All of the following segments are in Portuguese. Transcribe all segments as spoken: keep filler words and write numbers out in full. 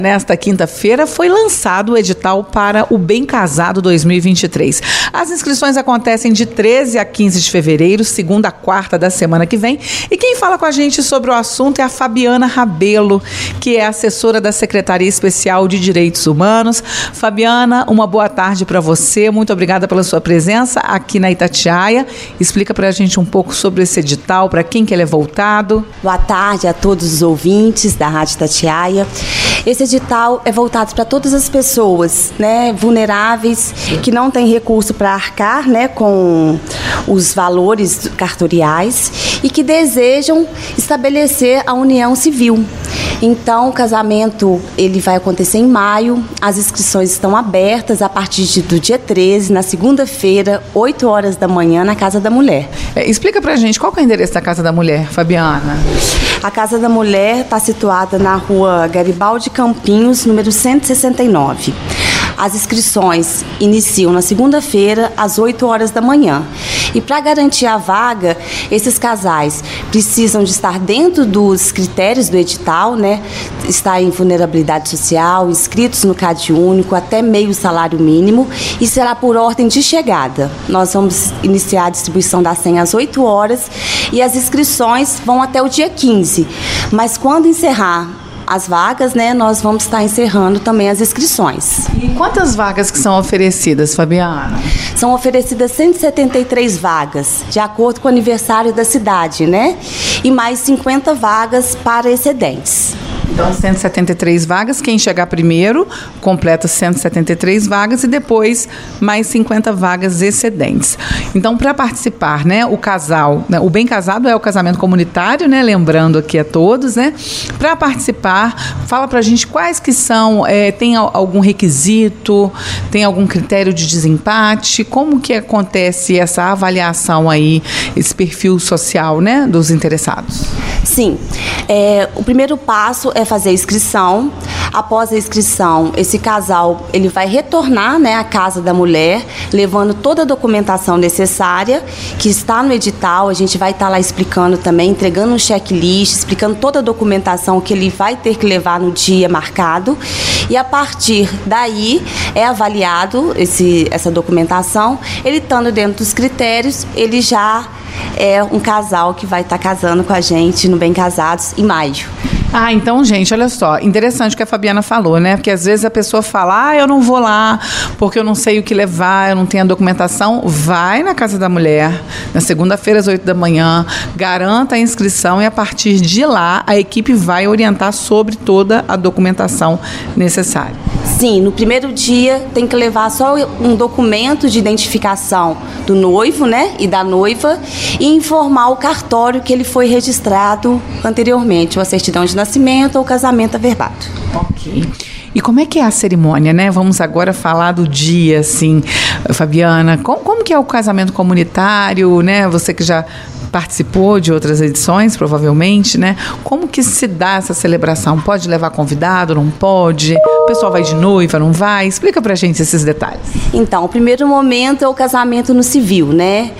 Nesta quinta-feira foi lançado o edital para o Bem Casado dois mil e vinte e três. As inscrições acontecem de treze a quinze de fevereiro, segunda a quarta da semana que vem. E quem fala com a gente sobre o assunto é a Fabiana Rabelo, que é assessora da Secretaria Especial de Direitos Humanos. Fabiana, uma boa tarde para você. Muito obrigada pela sua presença aqui na Itatiaia. Explica para a gente um pouco sobre esse edital, para quem que ele é voltado. Boa tarde a todos os ouvintes da Rádio Itatiaia. Esse edital é voltado para todas as pessoas, né, vulneráveis, que não têm recurso para arcar, né, com os valores cartoriais e que desejam estabelecer a união civil. Então, o casamento ele vai acontecer em maio, as inscrições estão abertas a partir de, do dia treze, na segunda-feira, oito horas da manhã, na Casa da Mulher. É, explica pra gente, qual que é o endereço da Casa da Mulher, Fabiana? A Casa da Mulher está situada na rua Garibaldi Campinhos, número cento e sessenta e nove. As inscrições iniciam na segunda-feira, às oito horas da manhã. E para garantir a vaga, esses casais precisam de estar dentro dos critérios do edital, né? Estar em vulnerabilidade social, inscritos no CAD único, até meio salário mínimo, e será por ordem de chegada. Nós vamos iniciar a distribuição da senha às oito horas e as inscrições vão até o dia quinze. Mas quando encerrar as vagas, né, nós vamos estar encerrando também as inscrições. E quantas vagas que são oferecidas, Fabiana? São oferecidas cento e setenta e três vagas, de acordo com o aniversário da cidade, né? E mais cinquenta vagas para excedentes. Então, cento e setenta e três vagas, quem chegar primeiro completa cento e setenta e três vagas e depois mais cinquenta vagas excedentes. Então, para participar, né, o casal, né, o Bem Casado é o casamento comunitário, né, lembrando aqui a todos, né? Para participar, fala pra gente quais que são, é, tem algum requisito, tem algum critério de desempate, como que acontece essa avaliação aí, esse perfil social, né, dos interessados? Sim, é, o primeiro passo é fazer a inscrição. Após a inscrição, esse casal ele vai retornar, né, à Casa da Mulher, levando toda a documentação necessária que está no edital. A gente vai estar lá explicando também, entregando um checklist, explicando toda a documentação que ele vai ter que levar no dia marcado. E a partir daí é avaliado esse, essa documentação. Ele estando dentro dos critérios, ele já é um casal que vai estar casando com a gente no Bem Casados em maio. Ah, então, gente, olha só, interessante o que a Fabiana falou, né? Porque às vezes a pessoa fala, ah, eu não vou lá porque eu não sei o que levar, eu não tenho a documentação. Vai na Casa da Mulher, na segunda-feira às oito da manhã, garanta a inscrição e a partir de lá a equipe vai orientar sobre toda a documentação necessária. Sim, no primeiro dia tem que levar só um documento de identificação do noivo, né, e da noiva e informar o cartório que ele foi registrado anteriormente, ou a certidão de nascimento ou casamento averbado. Ok. E como é que é a cerimônia, né? Vamos agora falar do dia, assim, Fabiana. Como, como que é o casamento comunitário, né? Você que já participou de outras edições, provavelmente, né? Como que se dá essa celebração? Pode levar convidado, não pode? O pessoal vai de noiva, não vai? Explica pra gente esses detalhes. Então, o primeiro momento é o casamento no civil, né?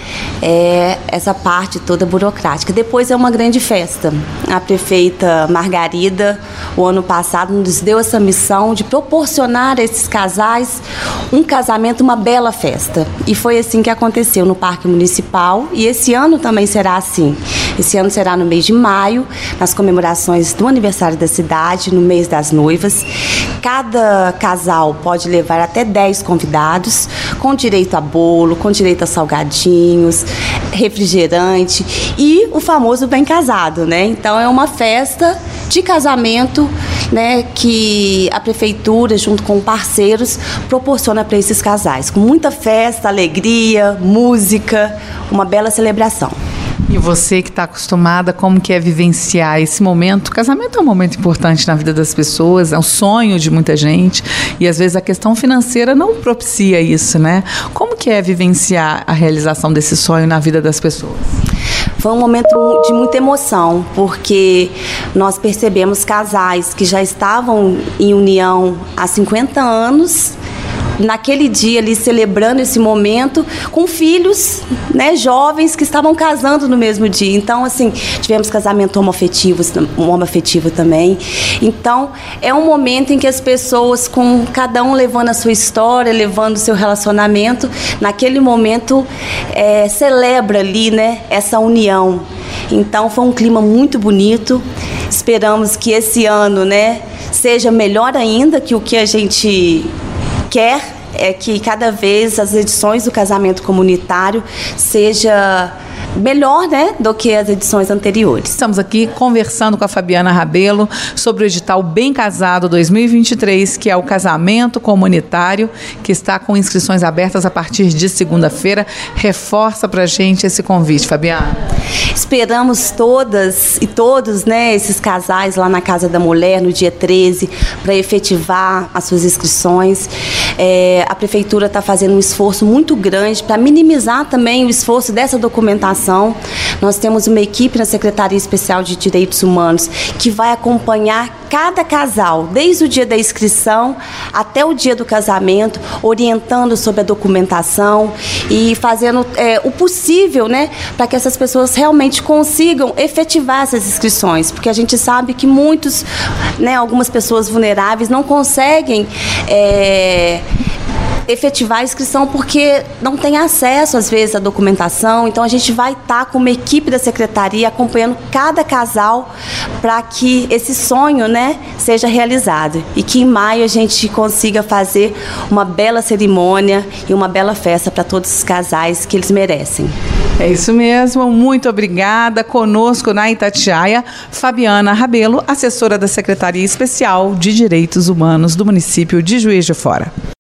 É essa parte toda burocrática. Depois é uma grande festa. A prefeita Margarida, o ano passado, nos deu essa missão de proporcionar a esses casais um casamento, uma bela festa. E foi assim que aconteceu no Parque Municipal e esse ano também será Será assim. Esse ano será no mês de maio, nas comemorações do aniversário da cidade, no mês das noivas. Cada casal pode levar até dez convidados, com direito a bolo, com direito a salgadinhos, refrigerante e o famoso bem casado, né? Então é uma festa de casamento, né, que a prefeitura, junto com parceiros, proporciona para esses casais, com muita festa, alegria, música, uma bela celebração. E você que está acostumada, como que é vivenciar esse momento? O casamento é um momento importante na vida das pessoas, é um sonho de muita gente e às vezes a questão financeira não propicia isso, né? Como que é vivenciar a realização desse sonho na vida das pessoas? Foi um momento de muita emoção, porque nós percebemos casais que já estavam em união há cinquenta anos, naquele dia ali celebrando esse momento com filhos, né, jovens que estavam casando no mesmo dia. Então, assim, tivemos casamento homoafetivo, homoafetivo também. Então, é um momento em que as pessoas, com cada um levando a sua história, levando o seu relacionamento, naquele momento é, celebra ali, né, essa união. Então, foi um clima muito bonito. Esperamos que esse ano, né, seja melhor ainda, que o que a gente quer é que cada vez as edições do casamento comunitário seja melhor, né, do que as edições anteriores. Estamos aqui conversando com a Fabiana Rabelo sobre o edital Bem Casado dois mil e vinte e três, que é o casamento comunitário, que está com inscrições abertas a partir de segunda-feira. Reforça pra gente esse convite, Fabiana. Esperamos todas e todos, né, esses casais lá na Casa da Mulher no dia treze para efetivar as suas inscrições. É, a Prefeitura está fazendo um esforço muito grande para minimizar também o esforço dessa documentação. Nós temos uma equipe na Secretaria Especial de Direitos Humanos que vai acompanhar cada casal, desde o dia da inscrição até o dia do casamento, orientando sobre a documentação e fazendo é, o possível, né, para que essas pessoas realmente consigam efetivar essas inscrições, porque a gente sabe que muitos, né, algumas pessoas vulneráveis não conseguem é, efetivar a inscrição porque não tem acesso, às vezes, à documentação. Então, a gente vai estar com uma equipe da Secretaria acompanhando cada casal para que esse sonho, né, seja realizado. E que em maio a gente consiga fazer uma bela cerimônia e uma bela festa para todos os casais que eles merecem. É isso mesmo, muito obrigada. Conosco na Itatiaia, Fabiana Rabelo, assessora da Secretaria Especial de Direitos Humanos do município de Juiz de Fora.